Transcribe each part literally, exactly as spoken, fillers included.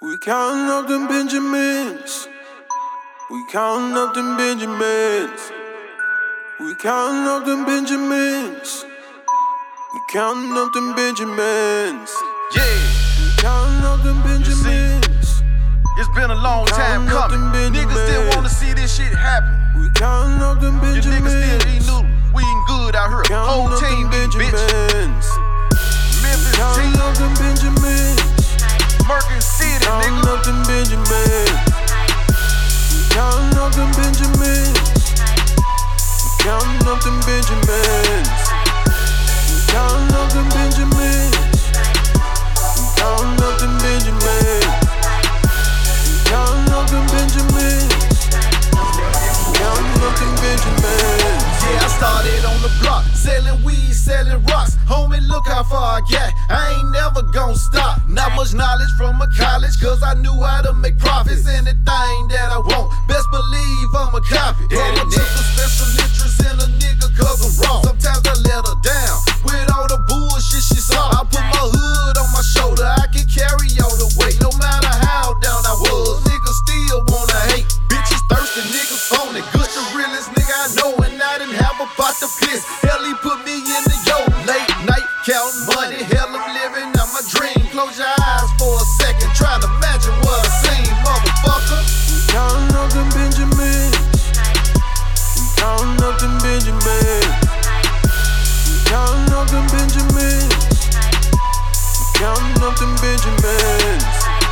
We counting up them Benjamins. We counting up them Benjamins. We counting up them Benjamins. We counting up them Benjamins. Yeah. We counting up them Benjamins. It's been a long time coming. Niggas still wanna see this shit happen. We counting up them Benjamins. You niggas still eat noodles. We eating good out here. Whole team eating, bitch. Memphis counting team. Up them Benjamins. Merkin City, counting nigga. Up them Benjamins. Counting up them Benjamins. Counting up them Benjamins. Counting up them Benjamins. Counting up them Benjamins. Counting up them Benjamins. Counting up them Benjamins. Yeah, I started on the block, selling weed, selling rocks. Homie, look how far I got. I ain't never gon' stop. Not much knowledge from a college, cause I knew how to make profits. Anything that I want, best believe I'ma copy. Mama took a special interest in a nigga cause I'm wrong. Sometimes I let her down with all the bullshit she saw. I put my hood on my shoulder, I can carry all the weight. No matter how down I was, niggas still wanna hate. Bitches thirsty, niggas phony. Good the realest nigga I know, and I didn't have a pot to piss. Hell, he put me in the yo late night counting money. Hell, I'm living out my dream. Close your eyes for a second, try to imagine what I seen, motherfucker. Counting up them Benjamins. Counting up them Benjamins. Counting up them Benjamins. Counting up them Benjamins.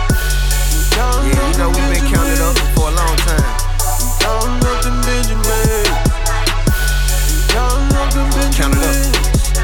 Yeah, you know we've been counting up for a long time. Counting up them Benjamins. Counting up them Benjamins. Count it up.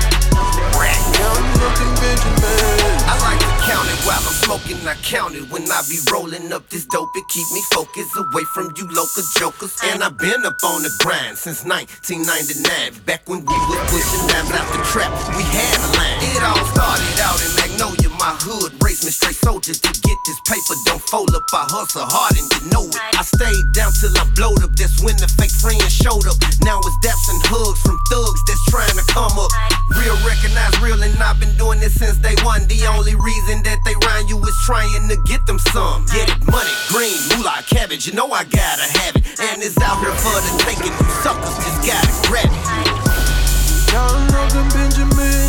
Counting up them Benjamins. I like to count it while I'm smoking. I count it when I be rolling up this dope. It keep me focused away from you local jokers. And I've been up on the grind since nineteen ninety-nine. Back when we was pushing dimes out the trap, we had a line. It all started out in Magnolia, my hood. Raised me straight soldiers to get this paper. Don't fold up, I hustle hard and you know it. I stayed down till I blowed up. That's when the fake friends showed up. Now it's daps and hugs from thugs that's trying to come up. Real recognize real, and I've been doing this since day one. The only reason that they round you is trying to get them some. Get it, money, green, moolah, cabbage. You know I gotta have it, and it's out here for the taking. You suckers just gotta grab it. Counting up them Benjamins.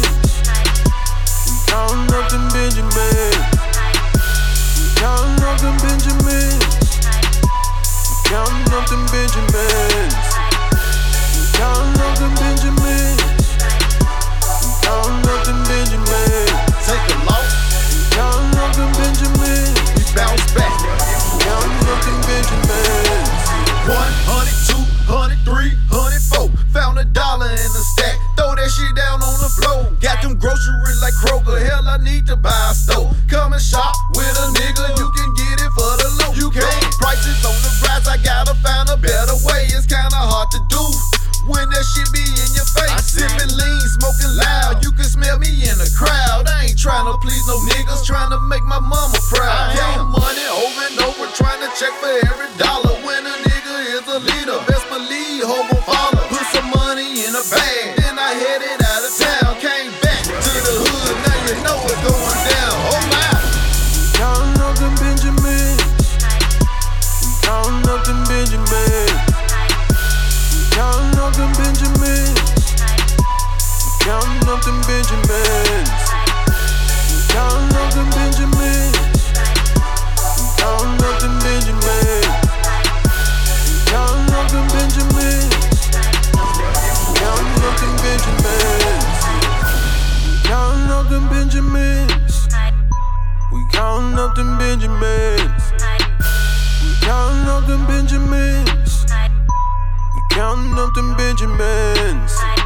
Counting up them Benjamins. Counting up them Benjamins. Counting up them Benjamins. Counting up them Benjamins. Counting up them Benjamins. Take a loss, Counting up them Benjamins. we bounce back. Counting up them Benjamins. One hundred, two hundred, three hundred, four. Found a dollar in the stack. Throw that shit down on the floor. Got them groceries like Kroger. Hell, I need to buy a stove. Come and shop with a nigga. You can get it for the low. You can. Prices on the rise. I gotta find a better way. It's kinda hard to do when that shit be in your face. Sipping lean, smoking loud. You can smell me in the crowd. I ain't trying to please no niggas. Trying to make my mama proud. Count money over and over. Trying to check for every dollar. When a nigga is a leader, best believe hope will follow. Put some money in a bag. Then I headed out of town. Came back to the hood. Now you know what's going down. Oh my. Counting up them Benjamins. Counting up them Benjamins. Counting up them Benjamins. Counting up them Benjamins. Counting up them Benjamins. Counting up them Benjamins. Counting up them Benjamins. Counting up them Benjamins. Counting up them Benjamins. We counting up them Benjamins. We counting up them Benjamins. We counting up them Benjamins.